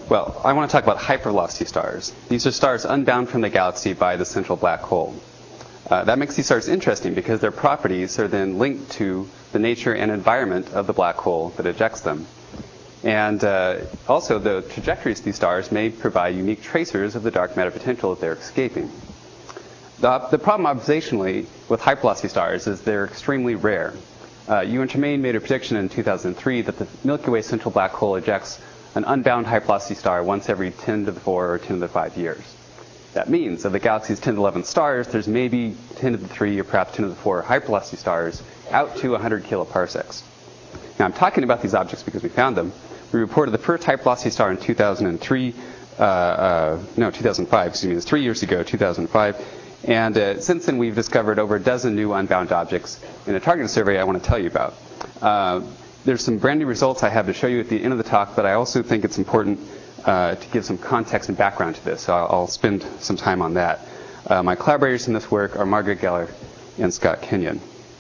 Well, I want to talk about hypervelocity stars. These are stars unbound from the galaxy by the central black hole. That makes these stars interesting because their properties are then linked to the nature and environment of the black hole that ejects them. And also, the trajectories of these stars may provide unique tracers of the dark matter potential that they're escaping. The problem observationally with hypervelocity stars is they're extremely rare. Ewan Tremaine made a prediction in 2003 that the Milky Way central black hole ejects an unbound hypervelocity star once every 10 to the 4 or 10 to the 5 years. That means of the galaxy's 10 to 11 stars, there's maybe 10 to the 3 or perhaps 10 to the 4 hypervelocity stars out to 100 kiloparsecs. Now, I'm talking about these objects because we found them. We reported the first hypervelocity star in 2005, excuse me, it was 3 years ago, 2005. And since then, we've discovered over a dozen new unbound objects in a targeted survey I want to tell you about. There's some brand new results I have to show you at the end of the talk, but I also think it's important to give some context and background to this, so I'll spend some time on that. My collaborators in this work are Margaret Geller and Scott Kenyon.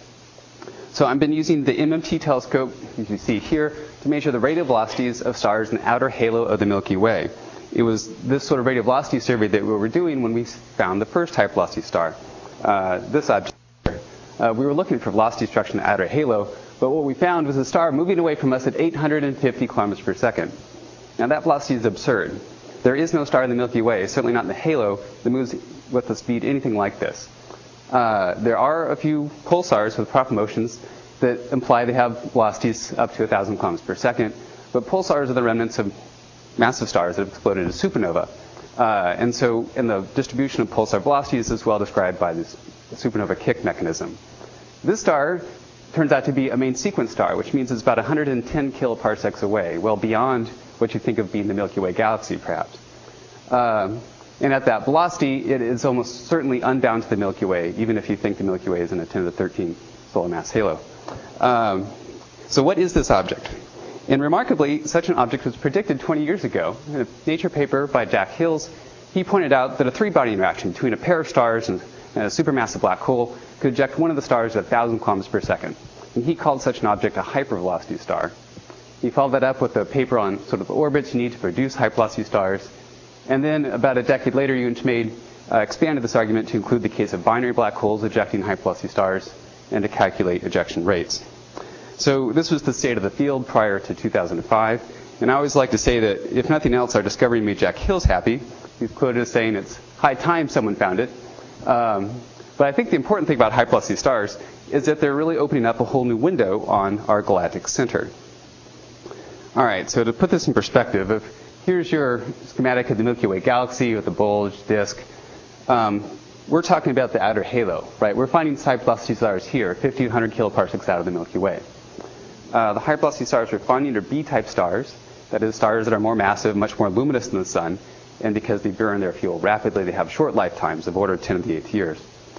So I've been using the MMT telescope, as you see here, to measure the radial velocities of stars in the outer halo of the Milky Way. It was this sort of radial velocity survey that we were doing when we found the first hypervelocity star, this object here. We were looking for velocity destruction in the outer halo, but what we found was a star moving away from us at 850 kilometers per second. Now that velocity is absurd. There is no star in the Milky Way, certainly not in the halo, that moves with a speed anything like this. There are a few pulsars with proper motions that imply they have velocities up to 1,000 kilometers per second, but pulsars are the remnants of massive stars that have exploded as supernova. And the distribution of pulsar velocities is well described by this supernova kick mechanism. This star turns out to be a main sequence star, which means it's about 110 kiloparsecs away, well beyond what you think of being the Milky Way galaxy, perhaps. And at that velocity, it is almost certainly unbound to the Milky Way, even if you think the Milky Way is in a 10 to the 13 solar mass halo. So what is this object? And remarkably, such an object was predicted 20 years ago. In a Nature paper by Jack Hills, he pointed out that a three-body interaction between a pair of stars and a supermassive black hole could eject one of the stars at 1,000 kilometers per second. And he called such an object a hypervelocity star. He followed that up with a paper on sort of the orbits you need to produce hypervelocity stars. And then about a decade later, Ewan Tremaine expanded this argument to include the case of binary black holes ejecting hypervelocity stars and to calculate ejection rates. So this was the state of the field prior to 2005. And I always like to say that if nothing else, our discovery made Jack Hills happy. He's quoted as saying it's high time someone found it. But I think the important thing about hypervelocity stars is that they're really opening up a whole new window on our galactic center. All right, so to put this in perspective, here's your schematic of the Milky Way galaxy with the bulge, disk. We're talking about the outer halo, right? We're finding hypervelocity stars here, 1,500 kiloparsecs out of the Milky Way. The hypervelocity stars we're finding are B-type stars, that is, stars that are more massive, much more luminous than the sun, and because they burn their fuel rapidly, they have short lifetimes of order 10 to the 8th years.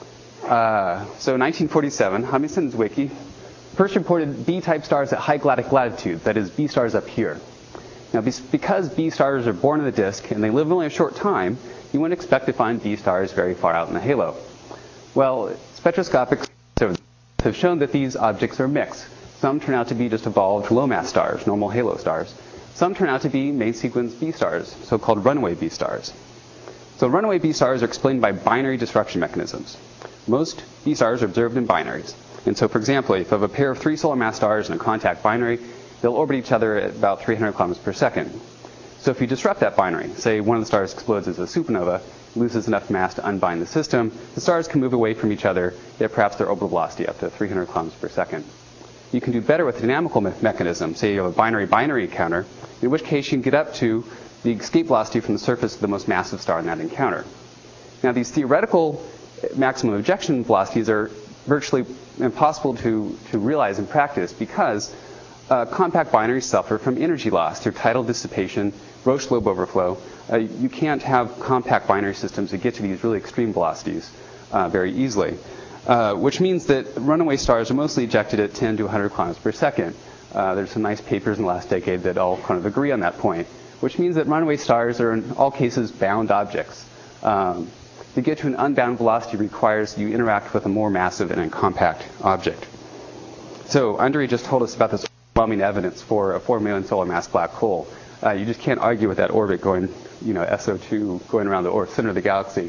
So in 1947, Humison's Wiki first reported B-type stars at high galactic latitude, that is, B stars up here. Now, because B stars are born in the disk and they live only a short time, you wouldn't expect to find B stars very far out in the halo. Well, spectroscopic surveys have shown that these objects are mixed. Some turn out to be just evolved low-mass stars, normal halo stars. Some turn out to be main sequence B stars, so-called runaway B stars. So runaway B stars are explained by binary disruption mechanisms. Most B stars are observed in binaries. And so, for example, if you have a pair of 3 solar mass stars in a contact binary, they'll orbit each other at about 300 kilometers per second. So if you disrupt that binary, say one of the stars explodes as a supernova, loses enough mass to unbind the system, the stars can move away from each other at perhaps their orbital velocity up to 300 kilometers per second. You can do better with a dynamical mechanism. Say you have a binary-binary encounter, in which case you can get up to the escape velocity from the surface of the most massive star in that encounter. Now, these theoretical maximum ejection velocities are virtually impossible to realize in practice because compact binaries suffer from energy loss through tidal dissipation, Roche lobe overflow. You can't have compact binary systems that get to these really extreme velocities very easily, which means that runaway stars are mostly ejected at 10 to 100 kilometers per second. There's some nice papers in the last decade that all kind of agree on that point, which means that runaway stars are in all cases bound objects. To get to an unbound velocity requires you interact with a more massive and a compact object. So Andre just told us about this overwhelming evidence for a 4 million solar mass black hole. You just can't argue with that orbit going, SO2 going around the center of the galaxy.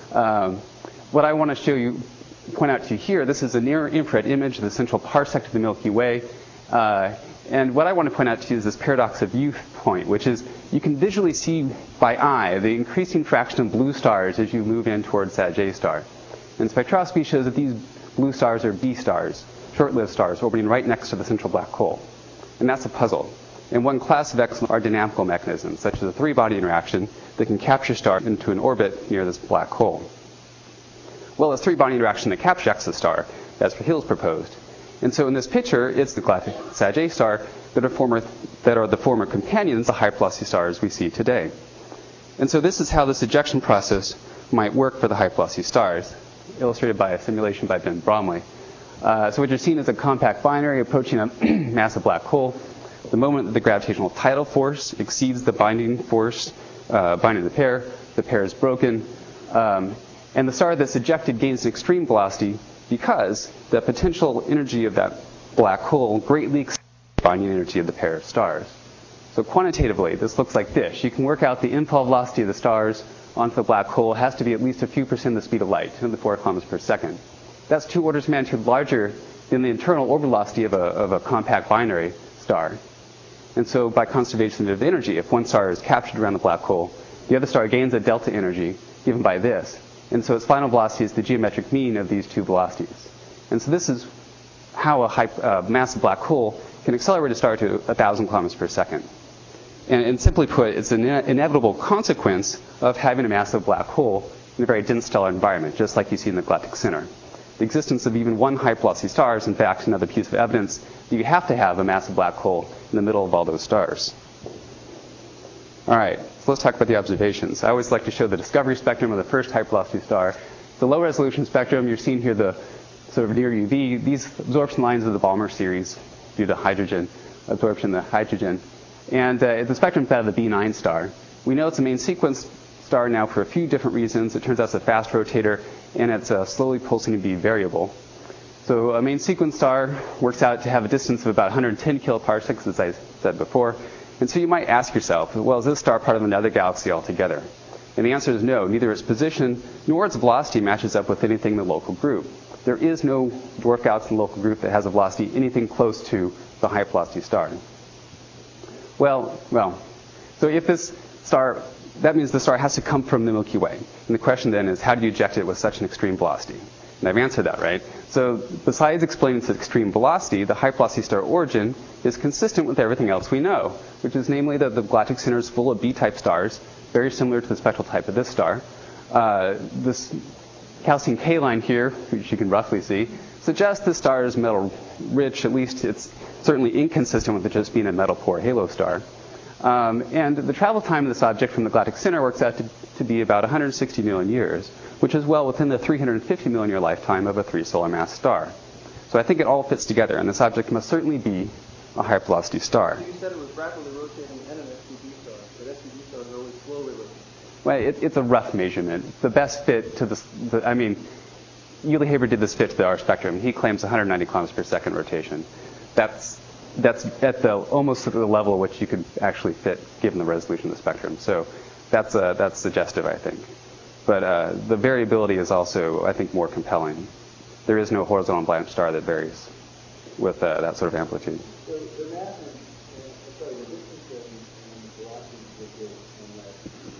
What I want to point out to you here, this is a near-infrared image of the central parsec of the Milky Way. And what I want to point out to you is this paradox of youth point, which is you can visually see by eye the increasing fraction of blue stars as you move in towards that J star. And spectroscopy shows that these blue stars are B stars, short-lived stars orbiting right next to the central black hole. And that's a puzzle. And one class of excellence are dynamical mechanisms, such as a three-body interaction that can capture stars into an orbit near this black hole. Well, it's three-body interaction that captures the star. That's what Hills proposed. And so in this picture, it's the galactic Sag A star that are the former companions of the high-velocity stars we see today. And so this is how this ejection process might work for the high-velocity stars, illustrated by a simulation by Ben Bromley. So what you're seeing is a compact binary approaching a massive black hole. The moment that the gravitational tidal force exceeds the binding force, binding the pair is broken. And the star that's ejected gains an extreme velocity because the potential energy of that black hole greatly exceeds the binding energy of the pair of stars. So quantitatively, this looks like this. You can work out the infall velocity of the stars onto the black hole has to be at least a few percent of the speed of light, 10 to the 4 kilometers per second. That's 2 orders of magnitude larger than the internal orbital velocity of a compact binary star. And so by conservation of energy, if one star is captured around the black hole, the other star gains a delta energy given by this. And so its final velocity is the geometric mean of these two velocities. And so this is how a massive black hole can accelerate a star to 1,000 kilometers per second. And simply put, it's an inevitable consequence of having a massive black hole in a very dense stellar environment, just like you see in the galactic center. The existence of even one high-velocity star is, in fact, another piece of evidence that you have to have a massive black hole in the middle of all those stars. All right, so let's talk about the observations. I always like to show the discovery spectrum of the first high-velocity star. The low-resolution spectrum, you're seeing here the sort of near UV. These absorption lines of the Balmer series due to hydrogen, absorption of the hydrogen. And the spectrum is that of the B9 star. We know it's a main sequence star now for a few different reasons. It turns out it's a fast rotator, and it's a slowly pulsing B variable. So a main sequence star works out to have a distance of about 110 kiloparsecs, as I said before. And so you might ask yourself, well, is this star part of another galaxy altogether? And the answer is no. Neither its position nor its velocity matches up with anything in the local group. There is no dwarf galaxy in the local group that has a velocity anything close to the high-velocity star. Well, so if this star, that means the star has to come from the Milky Way. And the question then is, how do you eject it with such an extreme velocity? And I've answered that, right? So besides explaining its extreme velocity, the high-velocity star origin is consistent with everything else we know, which is namely that the galactic center is full of B-type stars, very similar to the spectral type of this star. This calcium K line here, which you can roughly see, suggests the star is metal-rich. At least it's certainly inconsistent with it just being a metal-poor halo star. And the travel time of this object from the galactic center works out to be about 160 million years, which is well within the 350 million year lifetime of a 3 solar mass star. So I think it all fits together, and this object must certainly be a high-velocity star. You said it was rapidly rotating and an SUV star, but SUV stars are always slowly rotating. Well, it's a rough measurement. The best fit to Uli Haber did this fit to our spectrum. He claims 190 kilometers per second rotation. That's at almost at the level at which you could actually fit, given the resolution of the spectrum. So that's suggestive, I think. But the variability is also, I think, more compelling. There is no horizontal blind star that varies with that sort of amplitude. So the mass the distance and velocity with it and that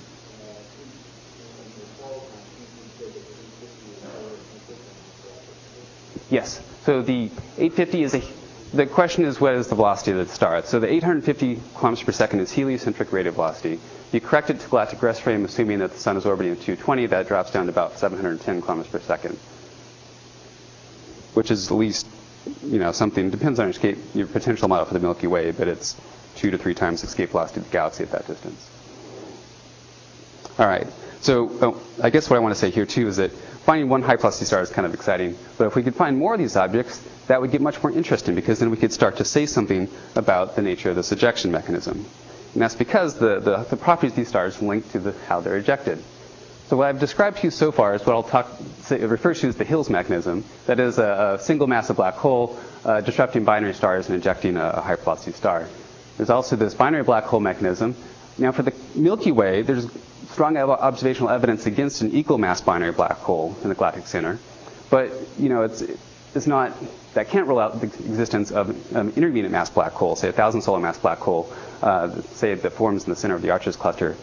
in the travel time, you said that the 850 is more consistent. Yes. So the 850 the question is, what is the velocity of the star? So the 850 kilometers per second is heliocentric radial velocity. If you correct it to galactic rest frame, assuming that the sun is orbiting at 220, that drops down to about 710 kilometers per second, which is at least, something. Depends on your potential model for the Milky Way, but it's 2 to 3 times the escape velocity of the galaxy at that distance. All right. So I guess what I want to say here, too, is that finding one high-velocity star is kind of exciting. But if we could find more of these objects, that would get much more interesting, because then we could start to say something about the nature of this ejection mechanism. And that's because the properties of these stars link to how they're ejected. So what I've described to you so far is what it refers to as the Hills mechanism. That is a single massive black hole disrupting binary stars and ejecting a high-velocity star. There's also this binary black hole mechanism. Now, for the Milky Way, there's strong observational evidence against an equal mass binary black hole in the galactic center. But, it's not, that can't rule out the existence of an intermediate mass black hole, say a 1,000 solar mass black hole, say that forms in the center of the Arches cluster,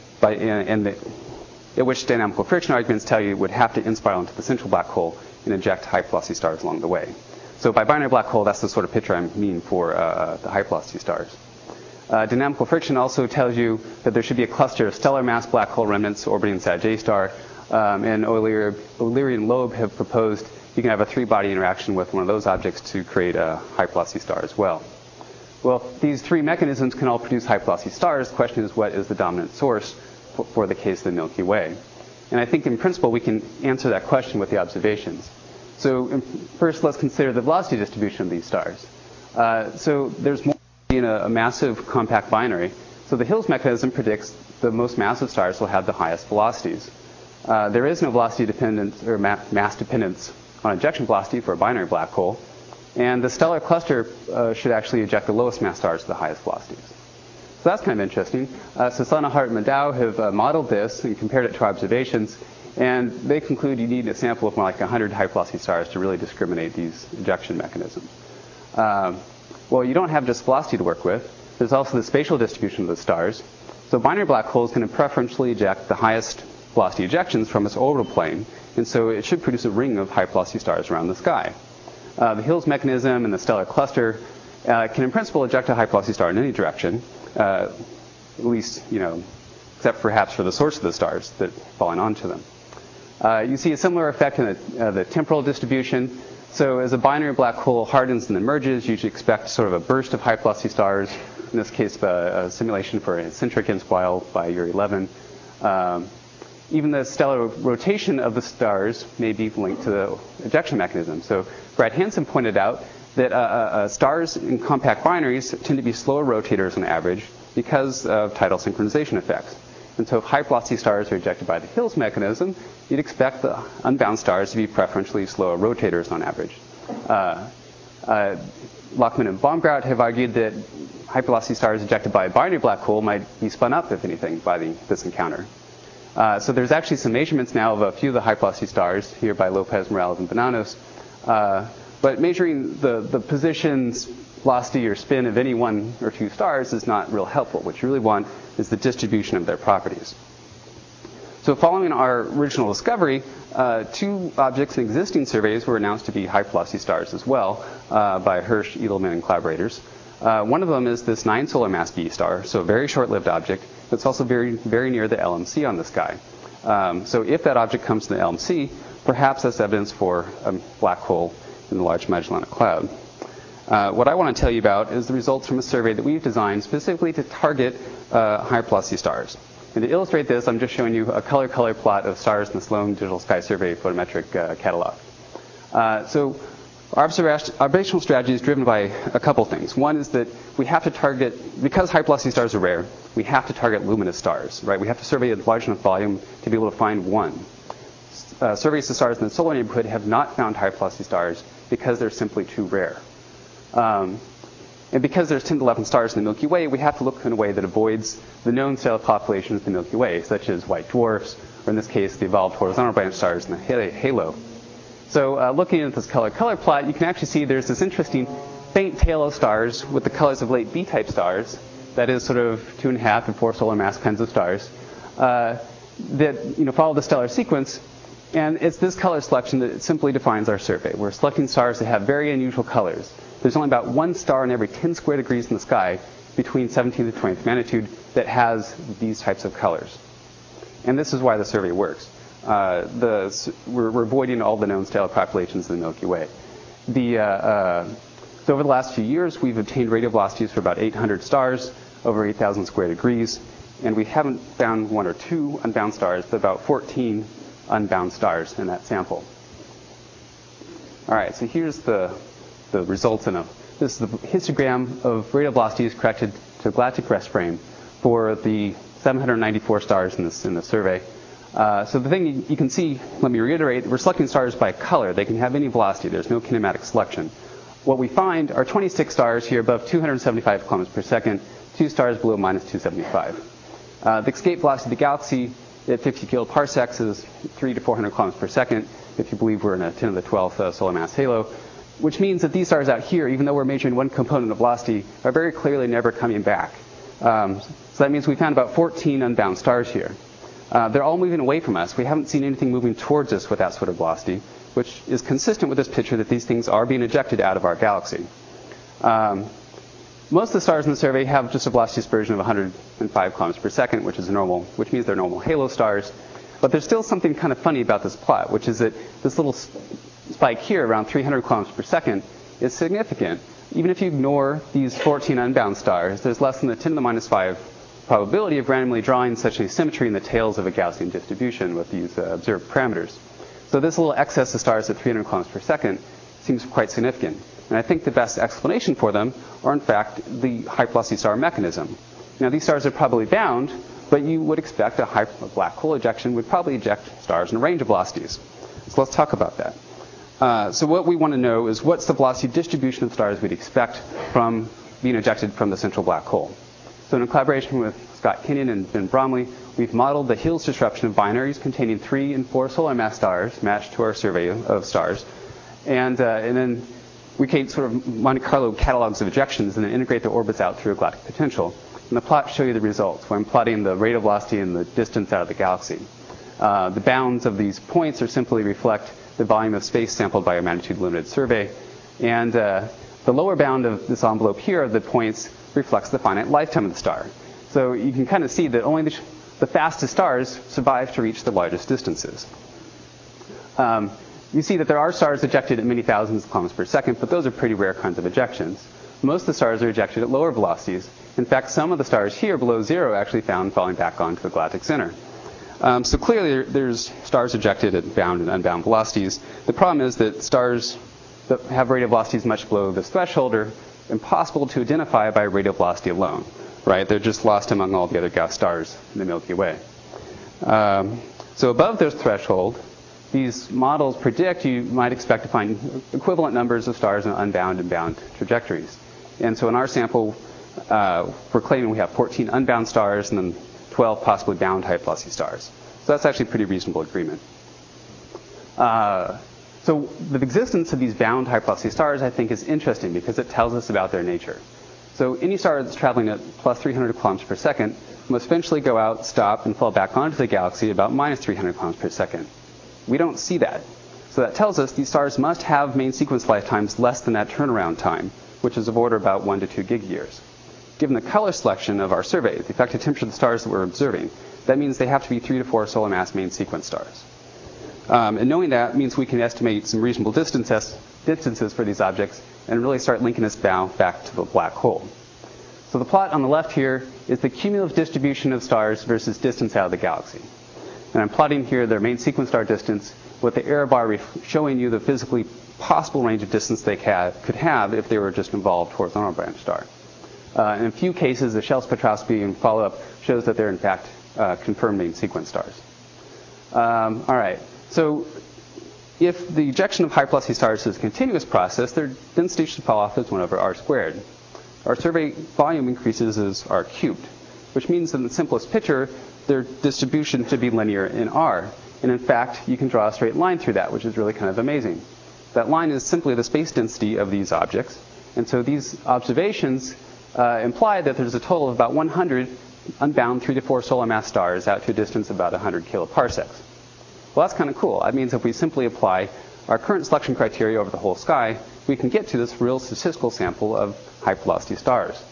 at which dynamical friction arguments tell you would have to inspiral into the central black hole and eject high velocity stars along the way. So by binary black hole, that's the sort of picture I mean for the high velocity stars. Dynamical friction also tells you that there should be a cluster of stellar mass black hole remnants orbiting Sag A star, and O'Leary and Loeb have proposed you can have a three-body interaction with one of those objects to create a high-velocity star as well. Well, these three mechanisms can all produce high-velocity stars. The question is, what is the dominant source for the case of the Milky Way? And I think, in principle, we can answer that question with the observations. So first, let's consider the velocity distribution of these stars. So there's more in a massive compact binary. So the Hills mechanism predicts the most massive stars will have the highest velocities. There is no velocity dependence or mass dependence on ejection velocity for a binary black hole. And the stellar cluster should actually eject the lowest mass stars to the highest velocities. So that's kind of interesting. So Sonnenhardt and Maddow have modeled this and compared it to observations. And they conclude you need a sample of more like 100 high-velocity stars to really discriminate these ejection mechanisms. Well, you don't have just velocity to work with. There's also the spatial distribution of the stars. So binary black holes can preferentially eject the highest velocity ejections from its orbital plane. And so it should produce a ring of high-velocity stars around the sky. The Hills mechanism and the stellar cluster can, in principle, eject a high-velocity star in any direction, at least, except perhaps for the source of the stars that falling onto them. You see a similar effect in the temporal distribution. So as a binary black hole hardens and then merges, you should expect sort of a burst of high-velocity stars. In this case, a simulation for an eccentric inspiral by year 11. Even the stellar rotation of the stars may be linked to the ejection mechanism. So Brad Hansen pointed out that stars in compact binaries tend to be slower rotators on average because of tidal synchronization effects. And so if high-velocity stars are ejected by the Hills mechanism, you'd expect the unbound stars to be preferentially slower rotators on average. Lachman and Baumgart have argued that high-velocity stars ejected by a binary black hole might be spun up, if anything, by this encounter. So there's actually some measurements now of a few of the high-velocity stars here by Lopez, Morales, and Bananos. But measuring the positions, velocity, or spin of any one or two stars is not real helpful. What you really want is the distribution of their properties. So following our original discovery, two objects in existing surveys were announced to be high-velocity stars as well by Hirsch, Edelman, and collaborators. One of them is this 9 solar mass B star, so a very short-lived object that's also very, very near the LMC on the sky. So if that object comes to the LMC, perhaps that's evidence for a black hole in the Large Magellanic Cloud. What I want to tell you about is the results from a survey that we've designed specifically to target high-velocity stars. And to illustrate this, I'm just showing you a color plot of stars in the Sloan Digital Sky Survey photometric catalog. So our observational strategy is driven by a couple things. One is that we have to target, because high-velocity stars are rare, we have to target luminous stars, right? We have to survey a large enough volume to be able to find one. Surveys of stars in the solar neighborhood have not found high-velocity stars because they're simply too rare. And because there's 10 to 11 stars in the Milky Way, we have to look in a way that avoids the known stellar populations of the Milky Way, such as white dwarfs, or in this case, the evolved horizontal branch stars in the halo. So looking at this color plot, you can actually see there's this interesting faint tail of stars with the colors of late B-type stars, that is sort of 2.5 and 4 solar mass kinds of stars, that follow the stellar sequence. And it's this color selection that simply defines our survey. We're selecting stars that have very unusual colors. There's only about 1 star in every 10 square degrees in the sky between 17th and 20th magnitude that has these types of colors. And this is why the survey works. We're avoiding all the known stellar populations in the Milky Way. So over the last few years, we've obtained radial velocities for about 800 stars over 8,000 square degrees. And we haven't found 1 or 2 unbound stars, but about 14 unbound stars in that sample. All right, so here's the results this is the histogram of radial velocities corrected to a galactic rest frame for the 794 stars in the survey. So the thing you can see, let me reiterate, we're selecting stars by color. They can have any velocity. There's no kinematic selection. what we find are 26 stars here above 275 kilometers per second, 2 stars below minus 275. The escape velocity of the galaxy at 50 kiloparsecs is 300 to 400 kilometers per second, if you believe we're in a 10 to the 12th solar mass halo, which means that these stars out here, even though we're measuring one component of velocity, are very clearly never coming back. So that means we found about 14 unbound stars here. They're all moving away from us. We haven't seen anything moving towards us with that sort of velocity, which is consistent with this picture that these things are being ejected out of our galaxy. Most of the stars in the survey have just a velocity dispersion of 105 kilometers per second, which means they're normal halo stars. But there's still something kind of funny about this plot, which is that this little spike here around 300 kilometers per second is significant. Even if you ignore these 14 unbound stars, there's less than the 10 to the minus 5 probability of randomly drawing such an asymmetry in the tails of a Gaussian distribution with these observed parameters. So this little excess of stars at 300 kilometers per second seems quite significant. And I think the best explanation for them are, in fact, the high velocity star mechanism. Now, these stars are probably bound, but you would expect a black hole ejection would probably eject stars in a range of velocities. So let's talk about that. So what we want to know is what's the velocity distribution of stars we'd expect from being ejected from the central black hole. So in collaboration with Scott Kenyon and Ben Bromley, we've modeled the Hills disruption of binaries containing 3 and 4 solar mass stars matched to our survey of stars. And then we create sort of Monte Carlo catalogs of ejections and then integrate the orbits out through a galactic potential. And the plots show you the results, where I'm plotting the rate of velocity and the distance out of the galaxy. The bounds of these points are simply reflect the volume of space sampled by a magnitude-limited survey. And the lower bound of this envelope here of the points reflects the finite lifetime of the star. So you can kind of see that only the fastest stars survive to reach the largest distances. You see that there are stars ejected at many thousands of kilometers per second, but those are pretty rare kinds of ejections. Most of the stars are ejected at lower velocities. In fact, some of the stars here below 0 actually found falling back onto the galactic center. So clearly there's stars ejected at bound and unbound velocities. The problem is that stars that have radial velocities much below this threshold are impossible to identify by radial velocity alone, right? They're just lost among all the other gas stars in the Milky Way. So above this threshold, these models predict you might expect to find equivalent numbers of stars in unbound and bound trajectories. And so in our sample, we're claiming we have 14 unbound stars and then 12 possibly bound high velocity stars. So that's actually a pretty reasonable agreement. So the existence of these bound high velocity stars, I think, is interesting because it tells us about their nature. So any star that's traveling at plus 300 kilometers per second must eventually go out, stop, and fall back onto the galaxy at about minus 300 kilometers per second. We don't see that. So that tells us these stars must have main sequence lifetimes less than that turnaround time, which is of order about 1 to 2 gig years. Given the color selection of our survey, the effective temperature of the stars that we're observing, that means they have to be 3 to 4 solar mass main sequence stars. And knowing that means we can estimate some reasonable distances for these objects and really start linking this back to the black hole. So the plot on the left here is the cumulative distribution of stars versus distance out of the galaxy. And I'm plotting here their main sequence star distance with the error bar showing you the physically possible range of distance they could have if they were just involved horizontal branch star. In a few cases, the shell spectroscopy and follow-up shows that they're in fact confirmed main sequence stars. All right. So if the ejection of high velocity stars is a continuous process, their density should fall off as 1 over r squared. Our survey volume increases as r cubed, which means that in the simplest picture, their distribution should be linear in r. And in fact, you can draw a straight line through that, which is really kind of amazing. That line is simply the space density of these objects. And so these observations imply that there's a total of about 100 unbound 3 to 4 solar mass stars out to a distance of about 100 kiloparsecs. Well, that's kind of cool. That means if we simply apply our current selection criteria over the whole sky, we can get to this real statistical sample of high velocity stars.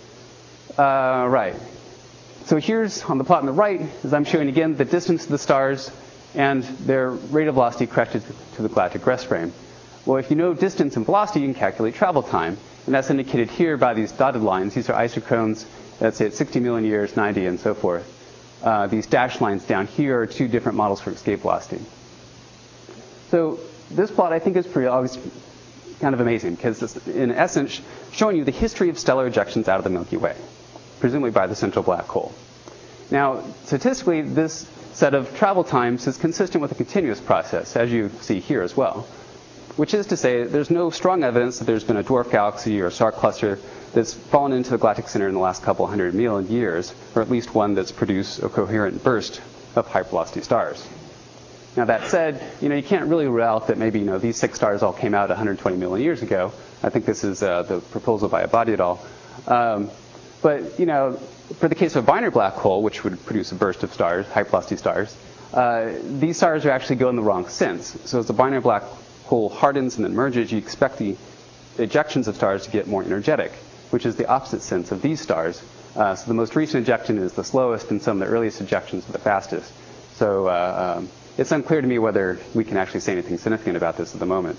Right. So here's on the plot on the right, as I'm showing again, the distance of the stars and their rate of velocity corrected to the galactic rest frame. Well, if you know distance and velocity, you can calculate travel time. And that's indicated here by these dotted lines. These are isochrones, let's say at 60 million years, 90, and so forth. These dashed lines down here are 2 different models for escape velocity. So this plot, I think, is kind of amazing because it's, in essence, showing you the history of stellar ejections out of the Milky Way, presumably by the central black hole. Now, statistically, this set of travel times is consistent with a continuous process, as you see here as well. which is to say there's no strong evidence that there's been a dwarf galaxy or star cluster that's fallen into the galactic center in the last couple hundred million years, or at least one that's produced a coherent burst of high-velocity stars. Now that said, you can't really rule out that maybe these 6 stars all came out 120 million years ago. I think this is the proposal by Abadi et al. But for the case of a binary black hole, which would produce a burst of stars, high-velocity stars, these stars are actually going the wrong sense. So as the binary black hole hardens and then merges, you expect the ejections of stars to get more energetic, which is the opposite sense of these stars. So the most recent ejection is the slowest, and some of the earliest ejections are the fastest. So it's unclear to me whether we can actually say anything significant about this at the moment.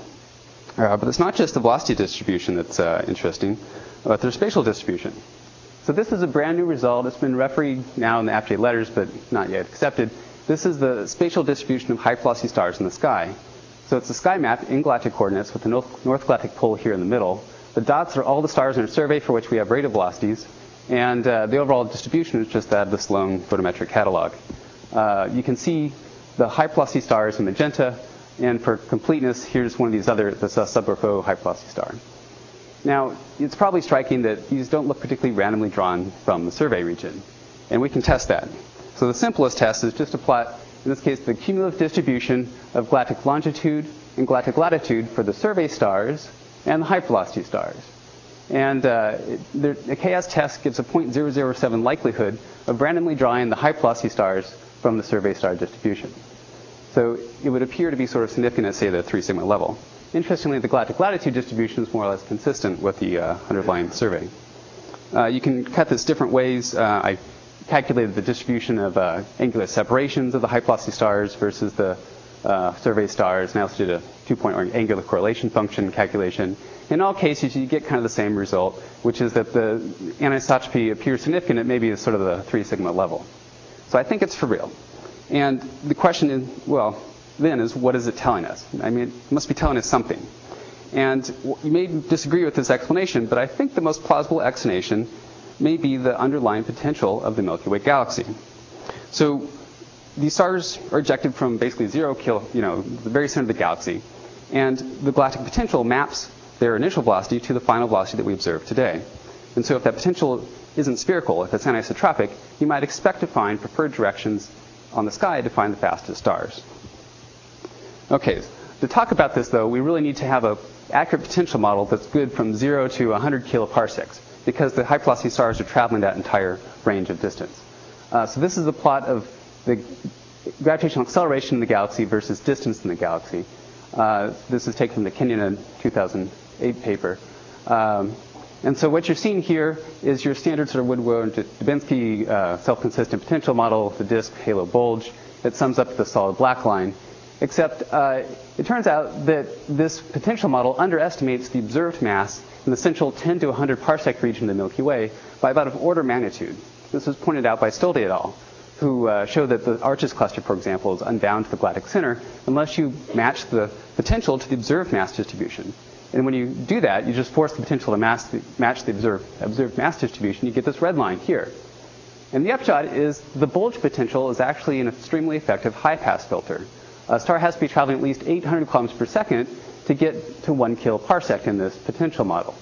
But it's not just the velocity distribution that's interesting, but their spatial distribution. So this is a brand new result. It's been refereed now in the APJ letters, but not yet accepted. This is the spatial distribution of high-velocity stars in the sky. So it's a sky map in galactic coordinates with the north galactic pole here in the middle. The dots are all the stars in our survey for which we have radial velocities, and the overall distribution is just that of the Sloan photometric catalog. You can see the high-velocity stars in magenta, and for completeness, here's one of these this sub-Orpho high-velocity star. Now, it's probably striking that these don't look particularly randomly drawn from the survey region, and we can test that. So the simplest test is just to plot, in this case, the cumulative distribution of galactic longitude and galactic latitude for the survey stars and the high-velocity stars. And the KS test gives a 0.007 likelihood of randomly drawing the high-velocity stars from the survey star distribution. So it would appear to be sort of significant at, say, the 3 sigma level. Interestingly, the galactic latitude distribution is more or less consistent with the underlying survey. You can cut this different ways. I calculated the distribution of angular separations of the high-velocity stars versus the survey stars, and I also did a 2-point angular correlation function calculation. In all cases, you get kind of the same result, which is that the anisotropy appears significant at maybe sort of the 3 sigma level. So I think it's for real. And the question is, then is what is it telling us? I mean, it must be telling us something. And you may disagree with this explanation, but I think the most plausible explanation may be the underlying potential of the Milky Way galaxy. So these stars are ejected from basically 0 the very center of the galaxy, and the galactic potential maps their initial velocity to the final velocity that we observe today. And so if that potential isn't spherical, if it's anisotropic, you might expect to find preferred directions on the sky to find the fastest stars. Okay, to talk about this, though, we really need to have an accurate potential model that's good from 0 to 100 kiloparsecs, because the high-velocity stars are traveling that entire range of distance. So this is a plot of the gravitational acceleration in the galaxy versus distance in the galaxy. This is taken from the Kenyon 2008 paper. And so what you're seeing here is your standard sort of Woodward-Dubinsky self-consistent potential model, the disk halo bulge. It sums up the solid black line. Except it turns out that this potential model underestimates the observed mass in the central 10 to 100 parsec region of the Milky Way by about an order of magnitude. This was pointed out by Stolde et al., who showed that the Arches cluster, for example, is unbound to the galactic center unless you match the potential to the observed mass distribution. And when you do that, you just force the potential to match the observed mass distribution. You get this red line here. And the upshot is the bulge potential is actually an extremely effective high-pass filter. A star has to be traveling at least 800 kilometers per second to get to 1 kiloparsec in this potential model.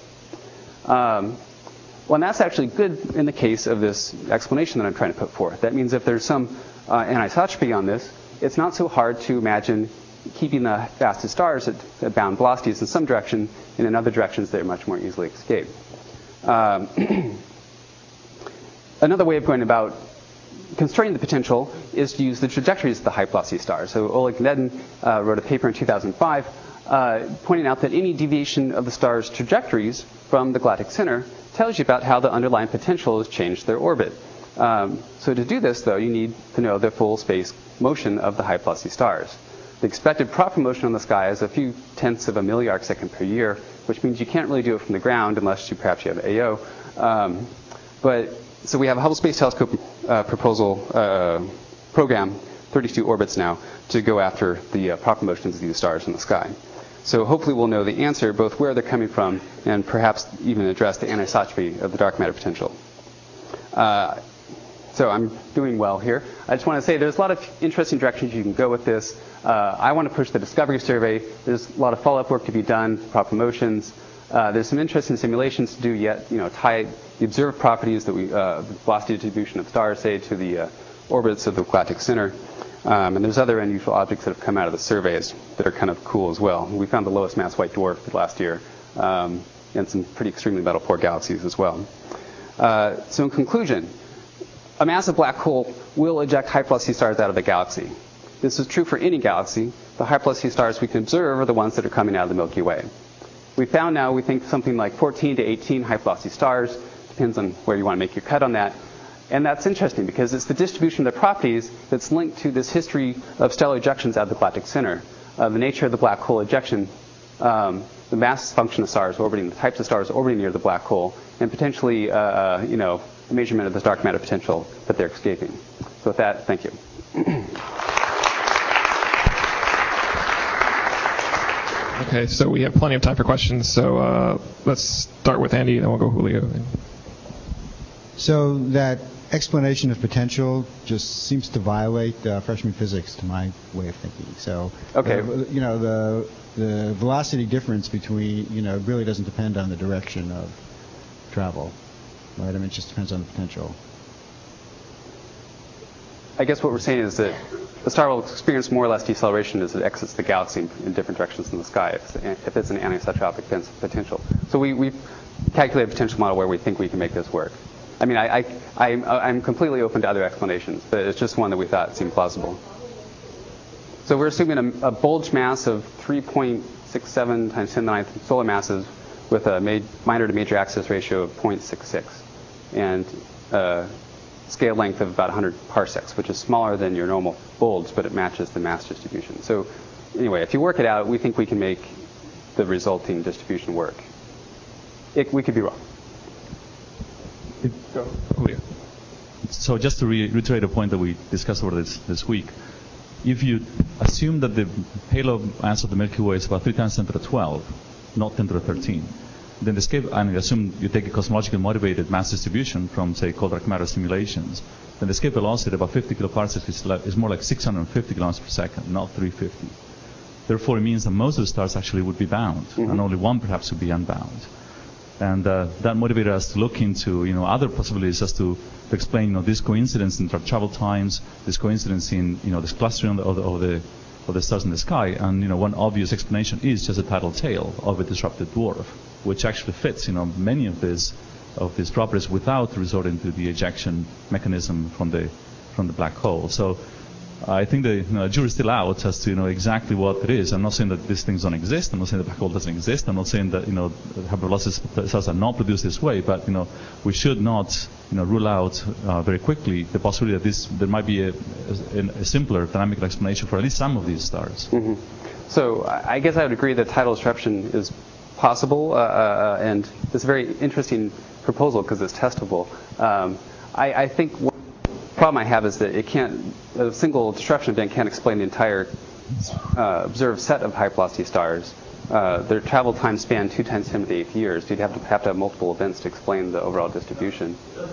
Well, and that's actually good in the case of this explanation that I'm trying to put forth. That means if there's some anisotropy on this, it's not so hard to imagine keeping the fastest stars at bound velocities in some direction, and in other directions they're much more easily escaped. Another way of going about constraining the potential is to use the trajectories of the high-velocity stars. So Oleg Nedin wrote a paper in 2005 pointing out that any deviation of the star's trajectories from the galactic center tells you about how the underlying potential has changed their orbit. So to do this, though, you need to know the full space motion of the high-velocity stars. The expected proper motion on the sky is a few tenths of a milliarc second per year, which means you can't really do it from the ground unless perhaps you have AO. So we have a Hubble Space Telescope program, 32 orbits now, to go after the proper motions of these stars in the sky. So hopefully we'll know the answer, both where they're coming from and perhaps even address the anisotropy of the dark matter potential. So So I'm doing well here. I just want to say there's a lot of interesting directions you can go with this. I want to push the discovery survey. There's a lot of follow-up work to be done, prop motions. There's some interesting simulations to do yet, tie the observed properties that the velocity distribution of stars, say, to the orbits of the galactic center. And there's other unusual objects that have come out of the surveys that are kind of cool as well. We found the lowest mass white dwarf last year, and some pretty extremely metal-poor galaxies as well. So in conclusion, a massive black hole will eject high-velocity stars out of the galaxy. This is true for any galaxy. The high-velocity stars we can observe are the ones that are coming out of the Milky Way. We found now, we think, something like 14 to 18 high-velocity stars. Depends on where you want to make your cut on that. And that's interesting because it's the distribution of the properties that's linked to this history of stellar ejections out of the galactic center. The nature of the black hole ejection, the mass function of stars orbiting, the types of stars orbiting near the black hole, and potentially, a measurement of the dark matter potential that they're escaping. So with that, thank you. Okay, so we have plenty of time for questions. So let's start with Andy, and then we'll go Julio. So that explanation of potential just seems to violate freshman physics, to my way of thinking. So, okay. The velocity difference between, really doesn't depend on the direction of travel, right? I mean, it just depends on the potential. I guess what we're saying is that the star will experience more or less deceleration as it exits the galaxy in different directions in the sky if it's an anisotropic potential. So we've calculated a potential model where we think we can make this work. I mean, I'm completely open to other explanations, but it's just one that we thought seemed plausible. So we're assuming a bulge mass of 3.67 times 10 to the 9th solar masses with a minor to major axis ratio of 0.66 and scale length of about 100 parsecs, which is smaller than your normal bulge, but it matches the mass distribution. So anyway, if you work it out, we think we can make the resulting distribution work. We could be wrong. Go. So just to reiterate a point that we discussed over this week, if you assume that the halo mass of the Milky Way is about 3 times 10 to the 12, not 10 to the 13, then the scale, and assume you take a cosmologically motivated mass distribution from, say, cold dark matter simulations, then the escape velocity at about 50 kiloparsecs is more like 650 kilometers per second, not 350. Therefore, it means that most of the stars actually would be bound, and only one perhaps would be unbound. And that motivated us to look into, other possibilities as to explain, this coincidence in travel times, this coincidence in, this clustering of the stars in the sky. And, one obvious explanation is just a tidal tail of a disrupted dwarf, which actually fits, many of these properties without resorting to the ejection mechanism from the black hole. So I think the jury's still out as to exactly what it is. I'm not saying that these things don't exist. I'm not saying the black hole doesn't exist. I'm not saying that hypervelocity stars are not produced this way. But we should not rule out very quickly the possibility that there might be a simpler dynamical explanation for at least some of these stars. Mm-hmm. So I guess I would agree that tidal disruption is possible, and it's a very interesting proposal because it's testable. I think problem I have is that a single disruption event can't explain the entire observed set of high-velocity stars. Their travel time span 2 times 10 to the 8th years. You'd have to have multiple events to explain the overall distribution.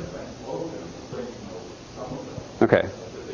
Okay.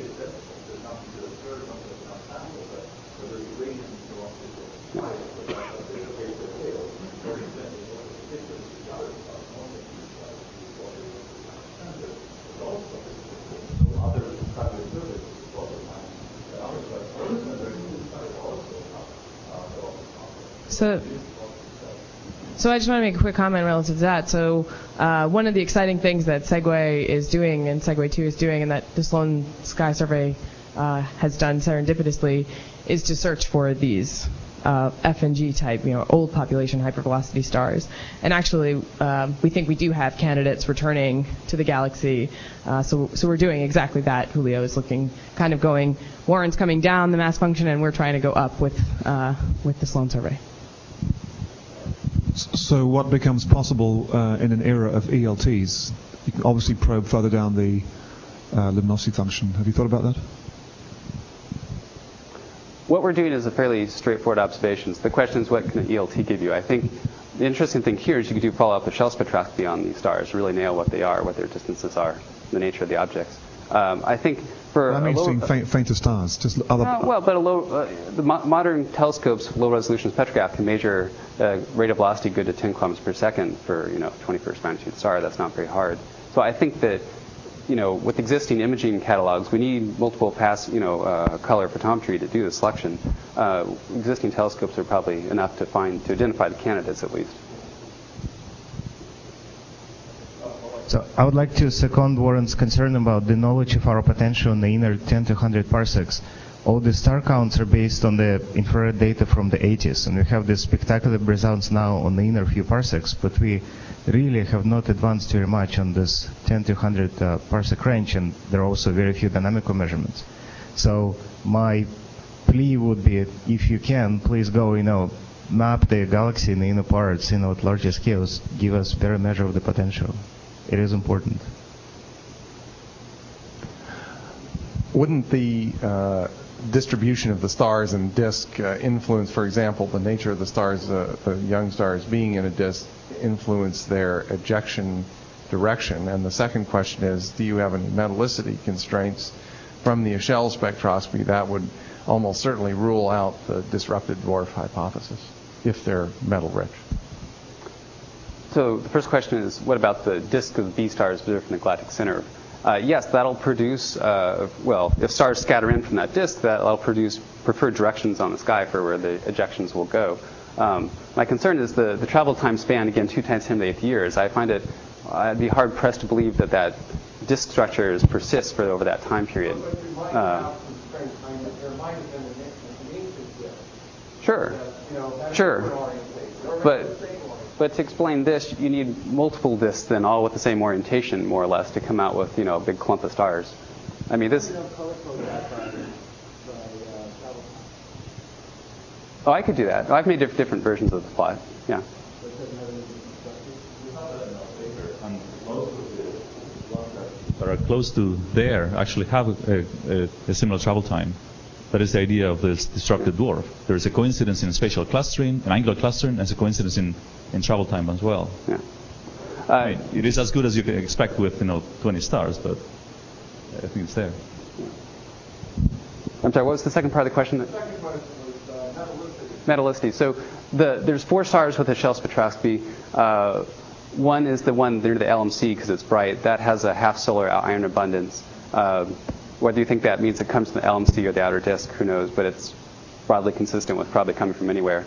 So I just want to make a quick comment relative to that. So one of the exciting things that Segway is doing, and Segway 2 is doing, and that the Sloan Sky Survey has done serendipitously, is to search for these F and G type, old population hypervelocity stars. And actually, we think we do have candidates returning to the galaxy. So we're doing exactly that. Julio is going, Warren's coming down the mass function, and we're trying to go up with the Sloan survey. So what becomes possible in an era of ELTs? You can obviously probe further down the luminosity function. Have you thought about that? What we're doing is a fairly straightforward observations. The question is, what can an ELT give you? I think the interesting thing here is you can do follow-up with shell spectroscopy on these stars, really nail what they are, what their distances are, the nature of the objects. I think for That means seeing fainter stars, just other. the modern telescopes, low-resolution spectrograph, can measure rate of velocity good to 10 kilometers per second for 21st magnitude star. That's not very hard. So I think that with existing imaging catalogs, we need multiple color photometry to do the selection. Existing telescopes are probably enough to identify the candidates at least. So I would like to second Warren's concern about the knowledge of our potential in the inner 10 to 100 parsecs. All the star counts are based on the infrared data from the 80s, and we have these spectacular results now on the inner few parsecs, but we really have not advanced very much on this 10 to 100 parsec range, and there are also very few dynamical measurements. So my plea would be, if you can, please go, map the galaxy in the inner parts, at larger scales, give us better measure of the potential. It is important. Wouldn't the distribution of the stars and disk influence, for example, the nature of the stars, the young stars being in a disk, influence their ejection direction? And the second question is, do you have any metallicity constraints from the Echelle spectroscopy that would almost certainly rule out the disrupted dwarf hypothesis if they're metal rich? So the first question is, what about the disk of B stars observed from the galactic center? Yes, that'll produce, if stars scatter in from that disk, that'll produce preferred directions on the sky for where the ejections will go. My concern is the travel time span, again, 2 times 10 to the 8th years. I'd be hard-pressed to believe that disk structures persist for over that time period. Sure. But to explain this, you need multiple disks then, all with the same orientation, more or less, to come out with, a big clump of stars. I mean, this... Oh, I could do that. I've made different versions of the plot. Yeah. That are close to there actually have a similar travel time. That is the idea of this disrupted dwarf. There is a coincidence in spatial clustering, an angular clustering, and there's a coincidence in travel time as well. Yeah. It is as good as you can expect with 20 stars, but I think it's there. I'm sorry, what was the second part of the question? The second question was metallicity. So there's 4 stars with Echelle spectroscopy. One is the one near the LMC because it's bright. That has a half solar iron abundance. Whether you think that means it comes from the LMC or the outer disk, who knows? But it's broadly consistent with probably coming from anywhere.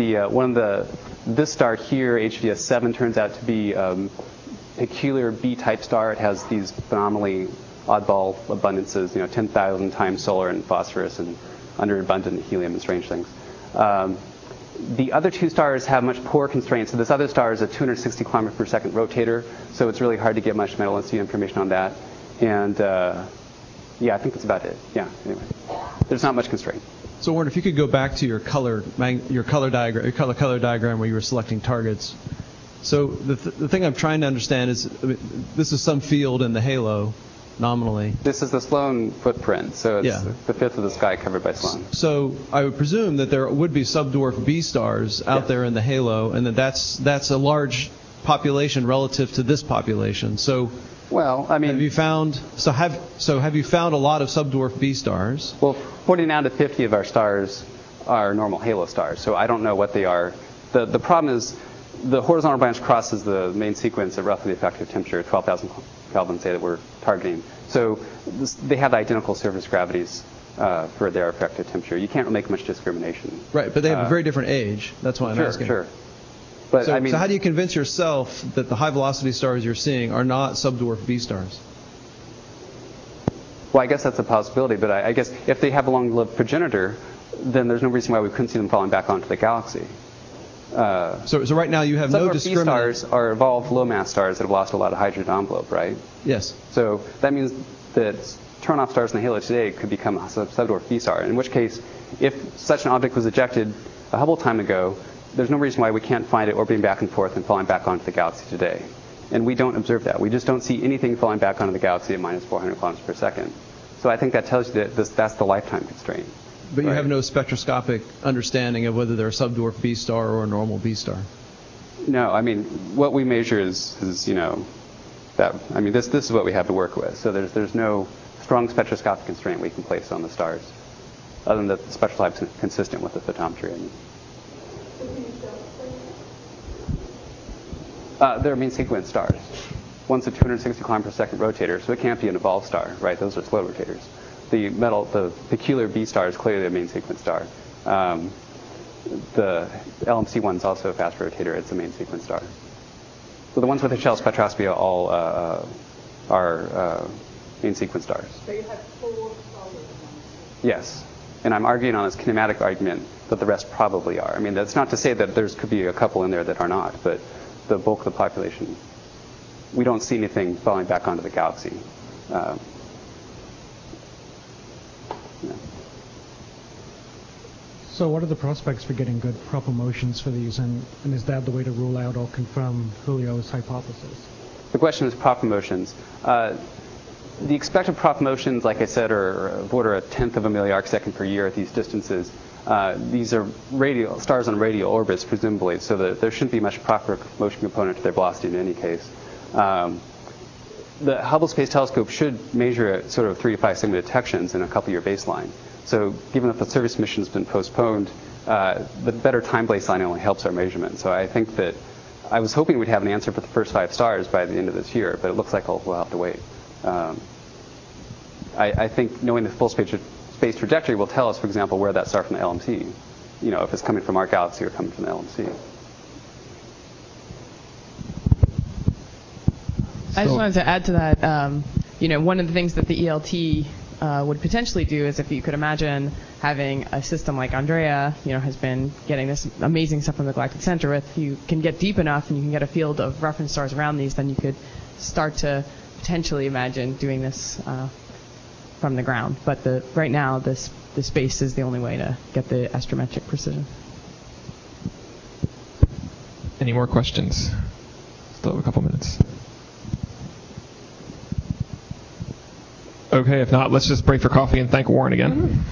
This star here, HVS 7, turns out to be a peculiar B-type star. It has these phenomenally oddball abundances, 10,000 times solar and phosphorus and underabundant helium and strange things. The other 2 stars have much poorer constraints. So this other star is a 260 kilometer per second rotator, so it's really hard to get much metallicity information on that. And I think that's about it. Yeah. Anyway, there's not much constraint. So Warren, if you could go back to your color diagram where you were selecting targets. So the thing I'm trying to understand is, this is some field in the halo, nominally. This is the Sloan footprint, so it's the fifth of the sky covered by Sloan. So I would presume that there would be subdwarf B stars out there in the halo, and that's a large population relative to this population. So. Well, I mean, have you found a lot of subdwarf B stars? Well, 49 to 50 of our stars are normal halo stars, so I don't know what they are. The problem is the horizontal branch crosses the main sequence at roughly the effective temperature, 12,000 Kelvin, say, that we're targeting. So they have identical surface gravities for their effective temperature. You can't make much discrimination. Right, but they have a very different age. That's why I'm asking. Sure. But, so how do you convince yourself that the high-velocity stars you're seeing are not subdwarf B stars? Well, I guess that's a possibility, but I guess if they have a long-lived progenitor, then there's no reason why we couldn't see them falling back onto the galaxy. So right now you have no discriminant. B stars are evolved low-mass stars that have lost a lot of hydrogen envelope, right? Yes. So that means that turn-off stars in the halo today could become a subdwarf B star, in which case, if such an object was ejected a Hubble time ago, there's no reason why we can't find it orbiting back and forth and falling back onto the galaxy today. And we don't observe that. We just don't see anything falling back onto the galaxy at minus 400 kilometers per second. So I think that tells you that that's the lifetime constraint. But you have no spectroscopic understanding of whether they're a subdwarf B star or a normal B star. No, I mean, what we measure is that. I mean, this is what we have to work with. So there's no strong spectroscopic constraint we can place on the stars, other than that the spectral type is consistent with the photometry. They're mean sequence stars. One's a 260 km per second rotator, so it can't be an evolved star, right? Those are slow rotators. The peculiar B star is clearly a main sequence star. The LMC one's also a fast rotator. It's a main sequence star. So the ones with the shell spectroscopy all are main sequence stars. So you have 4 solid ones? Yes. And I'm arguing on this kinematic argument that the rest probably are. I mean, that's not to say that there could be a couple in there that are not, but the bulk of the population, we don't see anything falling back onto the galaxy. Yeah. So what are the prospects for getting good proper motions for these, and is that the way to rule out or confirm Julio's hypothesis? The question is proper motions. The expected proper motions, like I said, are of order 1/10 of a milliarc second per year at these distances. These are radial stars on radial orbits, presumably, so that there shouldn't be much proper motion component to their velocity in any case. The Hubble Space Telescope should measure at sort of 3 to 5 sigma detections in a couple-year baseline. So given that the service mission has been postponed, the better time baseline only helps our measurement. So I think that I was hoping we'd have an answer for the first 5 stars by the end of this year, but it looks like we'll have to wait. I think knowing the full space trajectory will tell us, for example, where that star from the LMC, if it's coming from our galaxy or coming from the LMC. I just wanted to add to that, one of the things that the ELT would potentially do is if you could imagine having a system like Andrea, has been getting this amazing stuff from the Galactic Center. If you can get deep enough and you can get a field of reference stars around these, then you could start to potentially imagine doing this from the ground. But right now, the space is the only way to get the astrometric precision. Any more questions? Still have a couple minutes. Okay, if not, let's just break for coffee and thank Warren again.